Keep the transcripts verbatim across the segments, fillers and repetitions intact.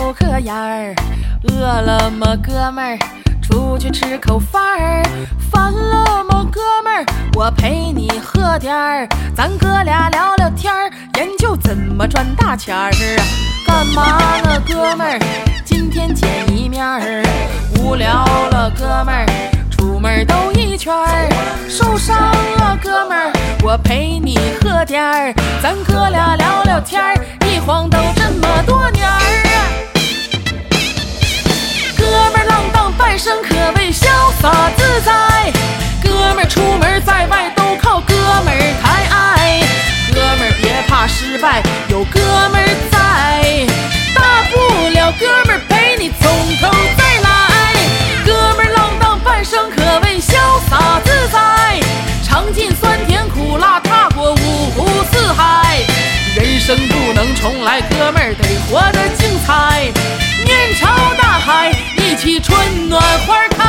抽颗烟儿，饿了么哥们儿出去吃口饭儿，烦了么哥们儿我陪你喝点儿，咱哥俩聊聊天儿，研究怎么赚大钱儿啊。干嘛呢哥们儿今天见一面儿，无聊了哥们儿出门兜一圈儿，受伤了哥们儿我陪你喝点儿，咱哥俩聊聊天儿，一晃都这么多年儿啊。哥们儿浪荡半生可谓潇洒自在，哥们儿出门在外都靠哥们儿抬爱，哥们儿别怕失败有哥们儿在，大不了哥们儿陪你从头再来，哥们儿浪荡半生可谓潇洒自在，尝尽酸甜苦辣踏过五湖四海，人生不能重来哥们儿得活得精彩，面朝大海一起春暖花开。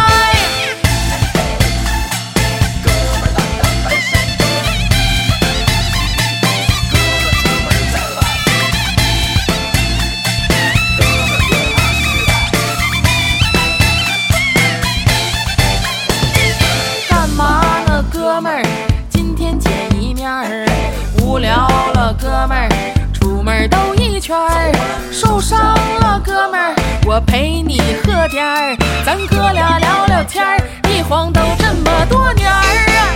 干嘛呢哥们儿今天见一面儿，无聊了哥们儿出门兜一圈儿，受伤了哥们儿我陪你喝点儿，咱哥俩聊聊天儿，一晃都这么多年儿啊。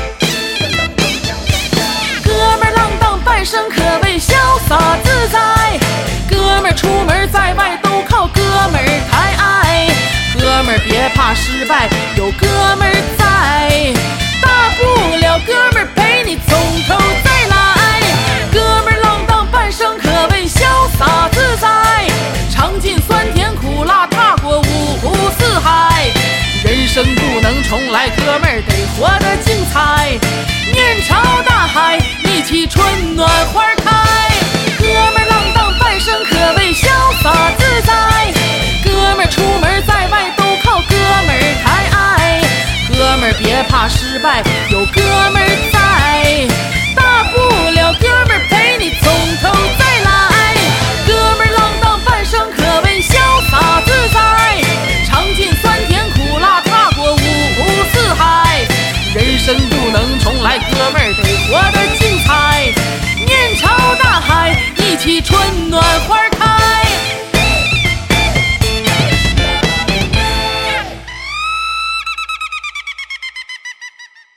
哥们儿浪荡半生可谓潇洒自在，哥们儿出门在外都靠哥们儿抬爱，哥们儿别怕失败有哥们儿在，大不了哥们儿陪你从头再来，哥们儿浪荡半生可谓潇洒自在，尝尽酸甜苦辣踏过五湖四海，人生不能重来哥们儿得活得精彩，面朝大海一起春暖花开，哥们儿浪荡半生可谓潇洒自在，哥们儿出门在外都靠哥们儿抬爱，哥们儿别怕失败有哥们儿在，大不了哥们儿陪你从头再来，哥们儿浪荡半生可谓潇洒自在，尝尽酸甜苦辣踏过五湖四海，人生不能重来哥们儿得活得精彩，面朝大海一起春暖花